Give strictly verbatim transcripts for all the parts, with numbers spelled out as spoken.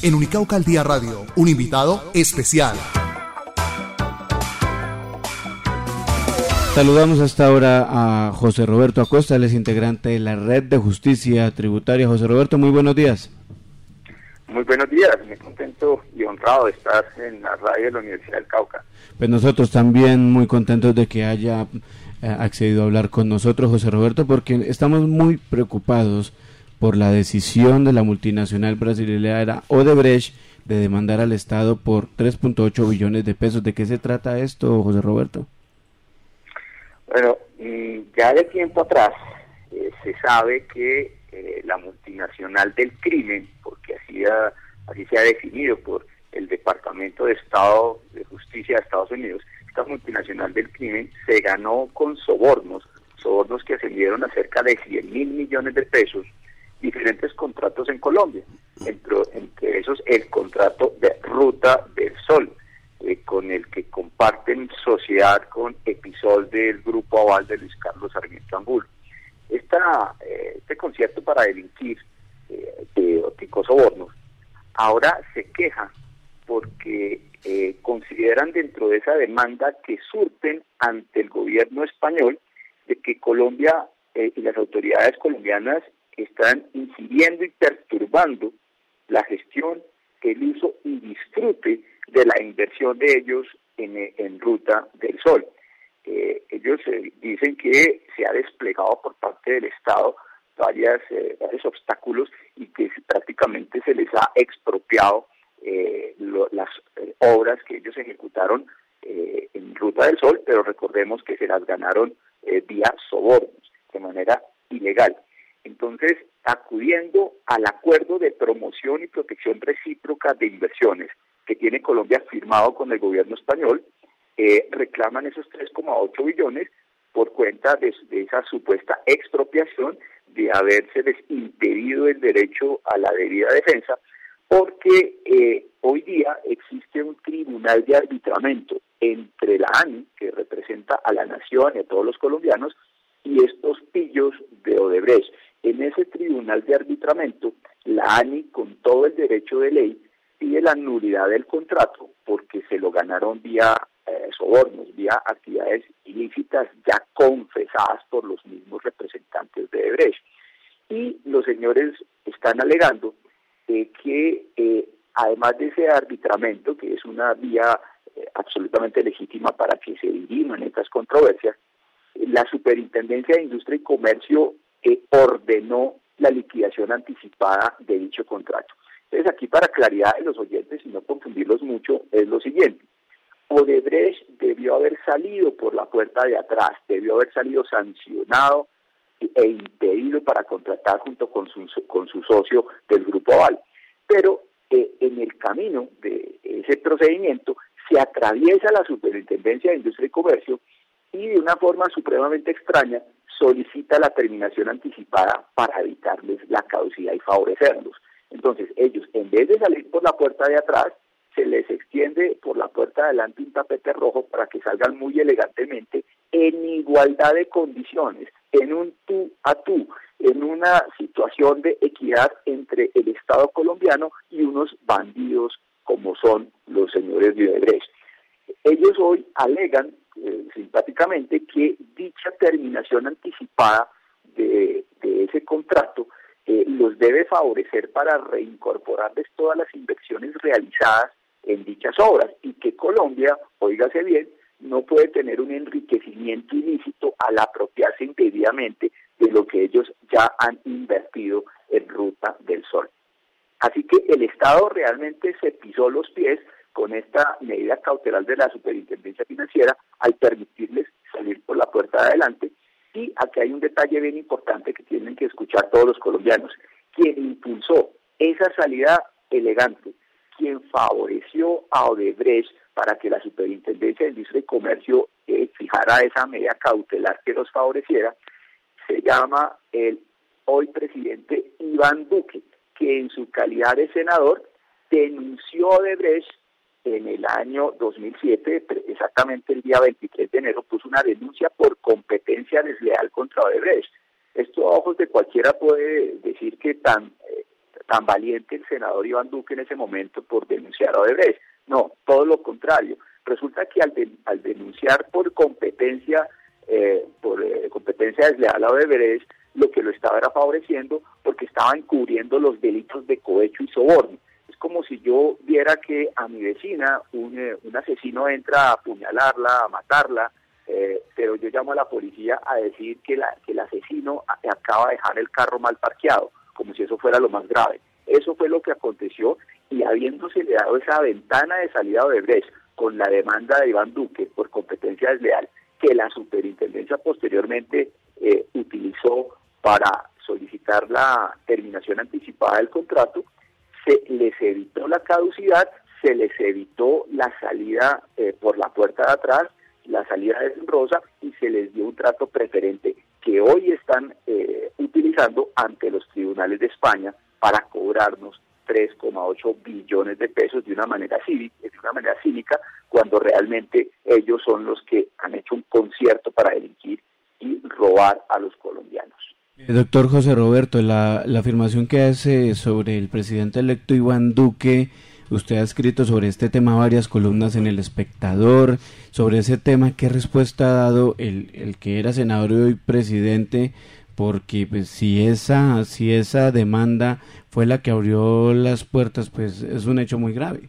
en Unicauca al Día Radio, un invitado especial. Saludamos hasta ahora a José Roberto Acosta, él es integrante de la Red de Justicia Tributaria. José Roberto, muy buenos días. Muy buenos días, muy contento y honrado de estar en la radio de la Universidad del Cauca. Pues nosotros también muy contentos de que haya eh, accedido a hablar con nosotros, José Roberto, porque estamos muy preocupados por la decisión de la multinacional brasileña Odebrecht de demandar al Estado por tres punto ocho billones de pesos. ¿De qué se trata esto, José Roberto? Bueno, ya de tiempo atrás eh, se sabe que eh, la multinacional del crimen, porque así, ha, así se ha definido por el Departamento de Estado de Justicia de Estados Unidos, esta multinacional del crimen se ganó con sobornos, sobornos que ascendieron a cerca de cien mil millones de pesos, diferentes contratos en Colombia, entre, entre esos el contrato de Ruta del Sol, eh, con el que comparten sociedad con Episol del Grupo Aval de Luis Carlos Sarmiento Angulo. Esta, eh, este concierto para delinquir eh, de ópticos sobornos ahora se queja porque eh, consideran dentro de esa demanda que surten ante el gobierno español de que Colombia eh, y las autoridades colombianas están incidiendo y perturbando la gestión, el uso y disfrute de la inversión de ellos en, en Ruta del Sol. Eh, ellos eh, dicen que se ha desplegado por parte del Estado varias, eh, varios obstáculos y que prácticamente se les ha expropiado eh, lo, las eh, obras que ellos ejecutaron eh, en Ruta del Sol, pero recordemos que se las ganaron eh, vía sobornos, de manera ilegal. Entonces, acudiendo al acuerdo de promoción y protección recíproca de inversiones que tiene Colombia firmado con el gobierno español, eh, reclaman esos tres coma ocho billones por cuenta de, de esa supuesta expropiación, de habérseles impedido el derecho a la debida defensa, porque eh, hoy día existe un tribunal de arbitramiento entre la A N I, que representa a la nación y a todos los colombianos, y estos pillos de Odebrecht. En ese tribunal de arbitramiento, la A N I, con todo el derecho de ley, pide la nulidad del contrato porque se lo ganaron vía eh, sobornos, vía actividades ilícitas ya confesadas por los mismos representantes de Odebrecht. Y los señores están alegando eh, que eh, además de ese arbitramiento, que es una vía eh, absolutamente legítima para que se diriman estas controversias, la Superintendencia de Industria y Comercio eh, ordenó la liquidación anticipada de dicho contrato. Entonces, aquí para claridad de los oyentes y no confundirlos mucho, es lo siguiente. Odebrecht debió haber salido por la puerta de atrás, debió haber salido sancionado e impedido para contratar junto con su, con su socio del Grupo Aval. Pero eh, en el camino de ese procedimiento se atraviesa la Superintendencia de Industria y Comercio y de una forma supremamente extraña solicita la terminación anticipada para evitarles la caducidad y favorecerlos. Entonces ellos, en vez de salir por la puerta de atrás, se les extiende por la puerta de adelante un tapete rojo para que salgan muy elegantemente en igualdad de condiciones, en un tú a tú, en una situación de equidad entre el Estado colombiano y unos bandidos como son los señores de Odebrecht. Ellos hoy alegan eh, simpáticamente que dicha terminación anticipada de, de ese contrato eh, los debe favorecer para reincorporarles todas las inversiones realizadas en dichas obras y que Colombia, óigase bien, no puede tener un enriquecimiento ilícito al apropiarse indebidamente de lo que ellos ya han invertido en Ruta del Sol. Así que el Estado realmente se pisó los pies con esta medida cautelar de la Superintendencia Financiera al permitirles salir por la puerta de adelante. Y aquí hay un detalle bien importante que tienen que escuchar todos los colombianos. Quien impulsó esa salida elegante, quien favoreció a Odebrecht para que la Superintendencia de Industria y Comercio eh, fijara esa medida cautelar que los favoreciera, se llama el hoy presidente Iván Duque, que en su calidad de senador denunció a Odebrecht en el año dos mil siete, exactamente el día veintitrés de enero, puso una denuncia por competencia desleal contra Odebrecht. Esto a ojos de cualquiera puede decir que tan, eh, tan valiente el senador Iván Duque en ese momento por denunciar a Odebrecht. No, todo lo contrario. Resulta que al, de, al denunciar por competencia, eh, por eh, competencia desleal a Odebrecht, lo que lo estaba era favoreciendo porque estaba encubriendo los delitos de cohecho y soborno. Es como si yo viera que a mi vecina un, eh, un asesino entra a apuñalarla, a matarla, eh, pero yo llamo a la policía a decir que, la, que el asesino acaba de dejar el carro mal parqueado, como si eso fuera lo más grave. Eso fue lo que aconteció, y habiéndose le dado esa ventana de salida a Odebrecht con la demanda de Iván Duque por competencia desleal, que la superintendencia posteriormente eh, utilizó para solicitar la terminación anticipada del contrato, se les evitó la caducidad, se les evitó la salida eh, por la puerta de atrás, la salida deshonrosa, y se les dio un trato preferente que hoy están eh, utilizando ante los tribunales de España para cobrarnos tres coma ocho billones de pesos de una manera cívica, de una manera cínica, cuando realmente ellos son los que han hecho un concierto para delinquir y robar a los colombianos. Doctor José Roberto, la, la afirmación que hace sobre el presidente electo Iván Duque, usted ha escrito sobre este tema varias columnas en El Espectador. Sobre ese tema, ¿qué respuesta ha dado el, el que era senador y hoy presidente? Porque pues, si esa si esa demanda fue la que abrió las puertas, pues es un hecho muy grave.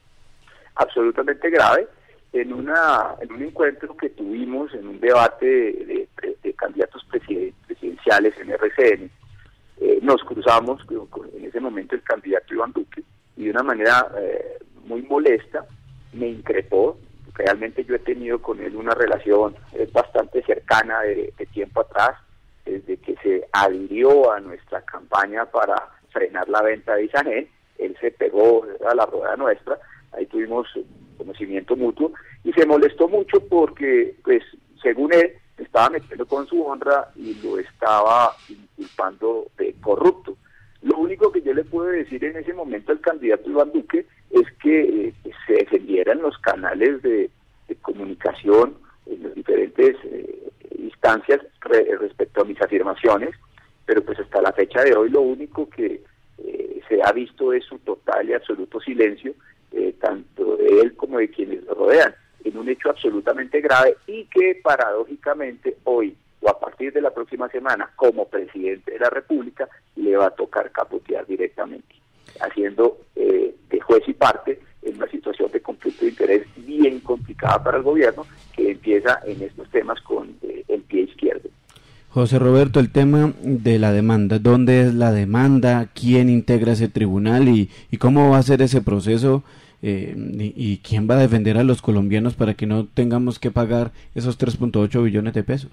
Absolutamente grave. En una en un encuentro que tuvimos, en un debate de, de, de candidatos presiden, presidenciales en R C N, eh, nos cruzamos con, con, en ese momento el candidato Iván Duque, y de una manera eh, muy molesta me increpó. Realmente yo he tenido con él una relación eh, bastante cercana de, de tiempo atrás, desde que se adhirió a nuestra campaña para frenar la venta de Isanén. Él se pegó a la rueda nuestra, ahí tuvimos conocimiento mutuo, y se molestó mucho porque, pues, según él, estaba metiendo con su honra y lo estaba inculpando de corrupto. Lo único que yo le puedo decir en ese momento al candidato Iván Duque es que eh, se defendiera en los canales de, de comunicación, en las diferentes eh, instancias re, respecto a mis afirmaciones, pero pues hasta la fecha de hoy lo único que eh, se ha visto es su total y absoluto silencio, eh, tanto de él como de quienes lo rodean, en un hecho absolutamente grave, y que paradójicamente hoy o a partir de la próxima semana, como presidente de la República, le va a tocar capotear directamente, haciendo eh, de juez y parte en una situación de conflicto de interés bien complicada para el gobierno, que empieza en estos temas con eh, el pie izquierdo. José Roberto, el tema de la demanda, ¿dónde es la demanda? ¿Quién integra ese tribunal? ¿Y, y cómo va a ser ese proceso? Eh, y, ¿Y quién va a defender a los colombianos para que no tengamos que pagar esos tres punto ocho billones de pesos?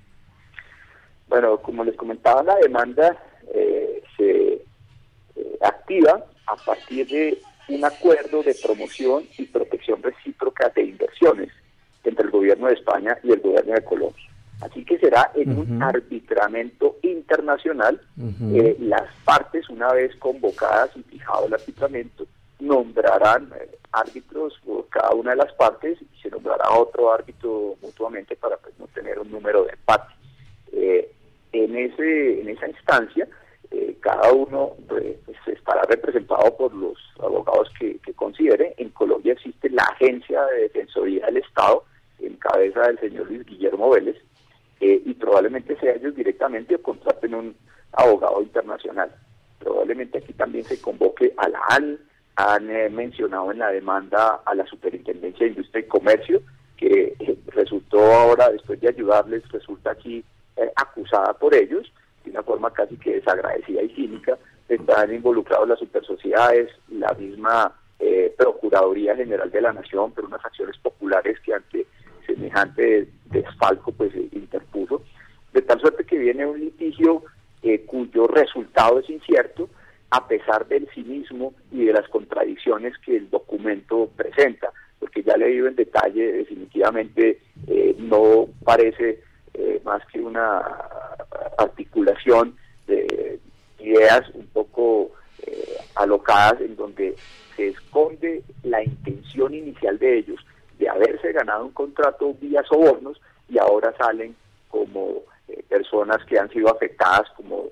Bueno, como les comentaba, la demanda eh, se eh, activa a partir de un acuerdo de promoción y protección recíproca de inversiones entre el gobierno de España y el gobierno de Colombia. Así que será en uh-huh. un arbitramiento internacional. Uh-huh. eh, las partes, una vez convocadas y fijado el arbitramiento, nombrarán eh, árbitros por cada una de las partes, y se nombrará otro árbitro mutuamente para pues, no tener un número de empate. Eh, en ese en esa instancia, eh, cada uno pues, estará representado por los abogados que, que considere. En Colombia existe la Agencia de Defensoría del Estado, en cabeza del señor Luis Guillermo Vélez, eh, y probablemente sea ellos directamente o contraten un abogado internacional. Probablemente aquí también se convoque a la A N I. Han eh, mencionado en la demanda a la Superintendencia de Industria y Comercio, que eh, resultó ahora, después de ayudarles, resulta aquí eh, acusada por ellos, de una forma casi que desagradecida y cínica. Están involucrados las supersociedades, la misma eh, Procuraduría General de la Nación, por unas acciones populares que ante semejante desfalco pues eh, interpuso, de tal suerte que viene un litigio eh, cuyo resultado es incierto, a pesar del cinismo y de las contradicciones que el documento presenta, porque ya leído en detalle, definitivamente eh, no parece eh, más que una articulación de ideas un poco eh, alocadas, en donde se esconde la intención inicial de ellos de haberse ganado un contrato vía sobornos, y ahora salen como eh, personas que han sido afectadas, como eh,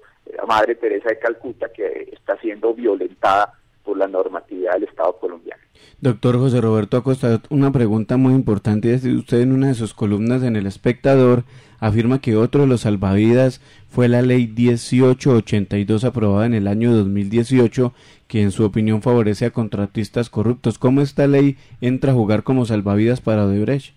Santa Madre Teresa de Calcuta, que está siendo violentada por la normatividad del Estado colombiano. Doctor José Roberto Acosta, una pregunta muy importante. Usted en una de sus columnas en El Espectador afirma que otro de los salvavidas fue la ley dieciocho ochenta y dos aprobada en el año dos mil dieciocho, que en su opinión favorece a contratistas corruptos. ¿Cómo esta ley entra a jugar como salvavidas para Odebrecht?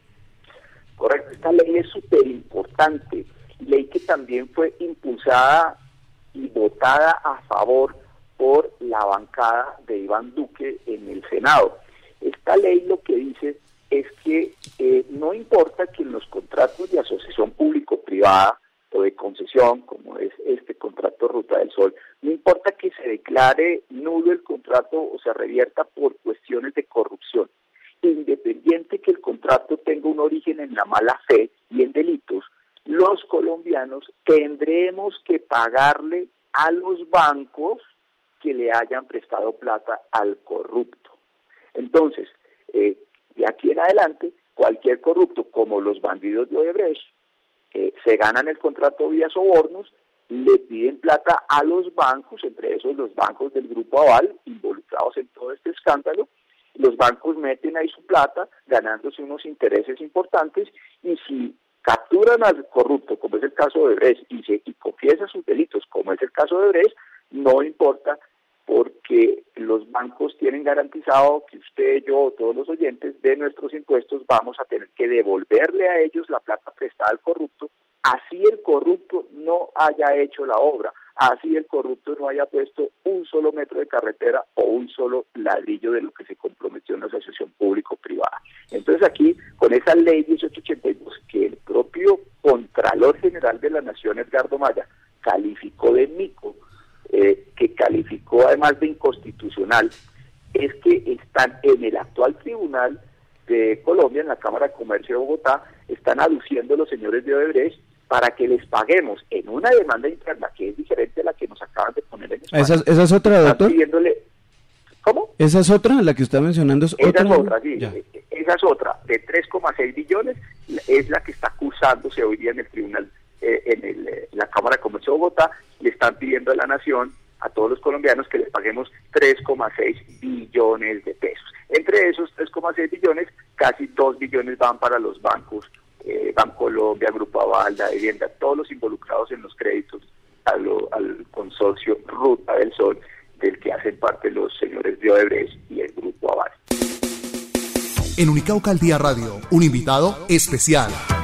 Correcto, esta ley es súper importante, ley que también fue impulsada y votada a favor por la bancada de Iván Duque en el Senado. Esta ley lo que dice es que eh, no importa que en los contratos de asociación público-privada o de concesión, como es este contrato Ruta del Sol, no importa que se declare nulo el contrato o se revierta por cuestiones de corrupción, independiente que el contrato tenga un origen en la mala fe y en delitos, los colombianos tendremos que pagarle a los bancos que le hayan prestado plata al corrupto. Entonces, eh, de aquí en adelante, cualquier corrupto, como los bandidos de Odebrecht, eh, se ganan el contrato vía sobornos, le piden plata a los bancos, entre esos los bancos del Grupo Aval, involucrados en todo este escándalo. Los bancos meten ahí su plata, ganándose unos intereses importantes, y si capturan al corrupto, como es el caso de Odebrecht, y, se, y confiesa sus delitos, como es el caso de Odebrecht, no importa, porque los bancos tienen garantizado que usted, yo, todos los oyentes de nuestros impuestos vamos a tener que devolverle a ellos la plata prestada al corrupto, así el corrupto no haya hecho la obra, así el corrupto no haya puesto un solo metro de carretera o un solo ladrillo de lo que se comprometió en la asociación público-privada. Entonces aquí, con esa ley dieciocho ochenta y dos, que el propio Contralor General de la Nación, Edgardo Maya, calificó de mico, eh, que calificó además de inconstitucional, es que están en el actual tribunal de Colombia, en la Cámara de Comercio de Bogotá, están aduciendo los señores de Odebrecht para que les paguemos en una demanda interna que es diferente a la que nos acaban de poner en España. ¿Esa, esa es otra, doctor? Pidiéndole... ¿Cómo? ¿Esa es otra, la que está mencionando? ¿Es esa otra? es otra, sí. Ya. Esa es otra, de tres coma seis billones, es la que está acusándose hoy día en el tribunal, eh, en, el, eh, la Cámara de Comercio de Bogotá. Le están pidiendo a la Nación, a todos los colombianos, que les paguemos tres coma seis billones de pesos. Entre esos tres coma seis billones, casi dos billones van para los bancos, eh, Bancolombia, Grupo Aval, La Vivienda, todos los involucrados en los créditos a lo, al consorcio Ruta del Sol, del que hacen parte los señores de Odebrecht y el Grupo Aval. En Unicauca al Día Radio, un invitado especial.